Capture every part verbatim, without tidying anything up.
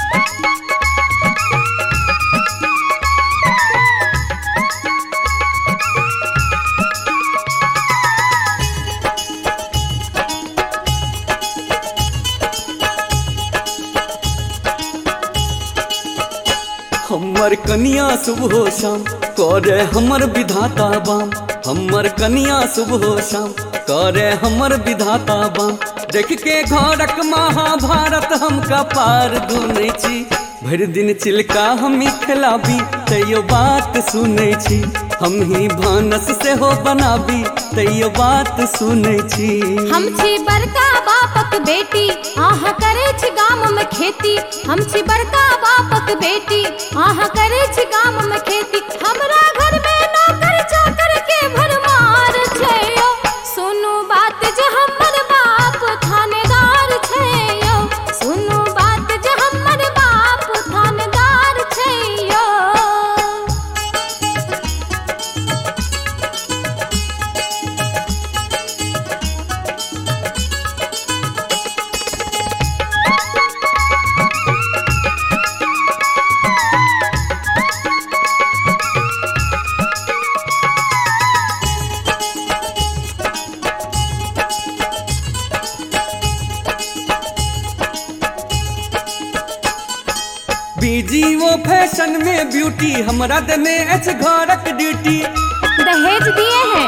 हमर कनिया सुबह शाम करे हमर विधाता बाम। हमर कनिया सुबह शाम करे हमर विधाता बाम। देख के घरक महाभारत हम कपार दुनै छी। भरि दिन चिलका हम खिलाबी तैयो बात सुनै छी। हम ही भानस से हो बनाबी तैयो बात सुनै छी। हम छी बड़का बापक बेटी आह करे छी गाम में खेती। हम छी बड़का बापक बेटी आह करे छी गाम में खेती। हमरा घर में नौकर चाकर के भरमार छै यो। सुनू बात जे हमर बाप थानेदार छै यो। सुनू बात जे हमर बाप थानेदार छै यो। बीजी वो फैशन में ब्यूटी हमरा देने अछि घरक ड्यूटी। दहेज दिए हैं।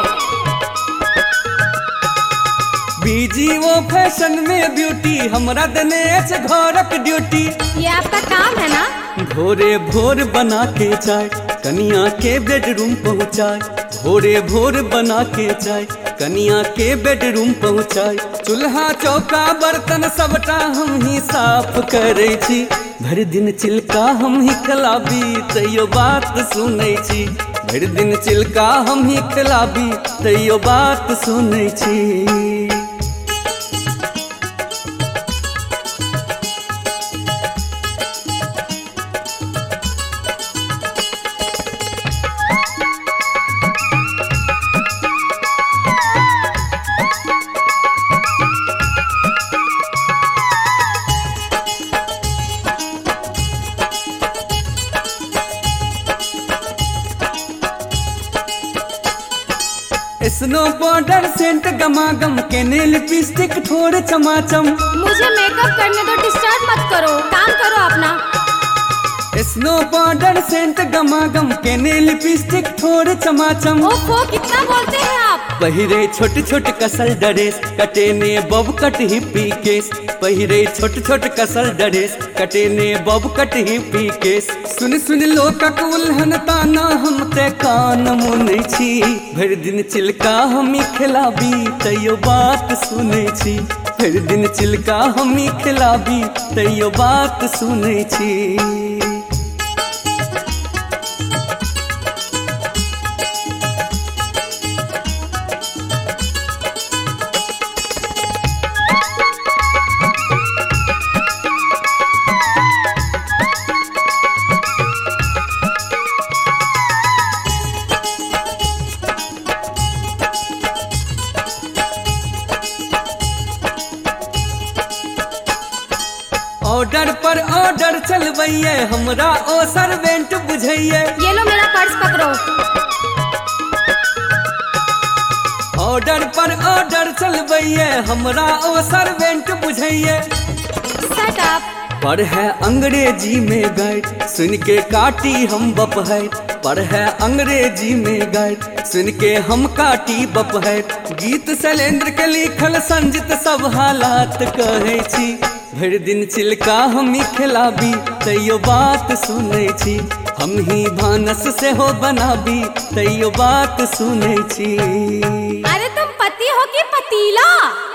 बीजी वो फैशन में ब्यूटी हमरा देने अछि घरक ड्यूटी। ये आपका काम है ना। भोरे भोर बना के चाय कनिया के बेडरूम पहुँचाए। भोरे भोर बना के चाय कनिया के बेडरूम पहुँचाए। चूल्हा चौका बर्तन सबटा हम ही साफ करे छी। भरि दिन चिलका हम ही खिलाबी तैयो बात सुनै छी। भरि दिन चिलका हम ही खिलाबी तैयो बात सुनै छी। स्नो पाउडर सेंट गमागम के नेल लिपस्टिक थोड़े चमाचम। मुझे मेकअप करने दो, डिस्टर्ब मत करो, काम करो अपना। स्नो पाउडर सेंट गमागम के नेल लिपस्टिक थोड़े चमाचम। ओहो कितना बोलते हैं आप। पहिरे छोट छोट कसल ड्रेस कटे ने बब कट हिप्पी केस। पहिरे छोट छोट कसल ड्रेस कटे ने बब कट हिप्पी केस। सुन सुन लोकक उल्हन ताना हम ते कान मुनै छी। भरि दिन चिलका हम खिलाबी तैयो बात सुनै छी। भरि दिन चिलका हम खिलाबी तैयो बात सुनै छी। ऑर्डर पर ऑर्डर चलबैये हमरा ओ सर्वेंट बुझैये। ये लो मेरा पर्स पकड़ो। ऑर्डर पर ऑर्डर चलबैये हमरा ओ सर्वेंट बुझैये। Shut up. पर है अंग्रेजी में गाइड सुन के काटी हम बप है। पर है अंग्रेजी में गाइड सुन के हम काटी बप है। गीत शैलेंद्र के लिखल संजित सब हालात कहे छी। भरि दिन चिलका हम खिलाबी तैयो बात सुनै छी। हम ही भानस से हो बनाबी तैयो बात सुनै छी। अरे तुम पति हो कि पतीला।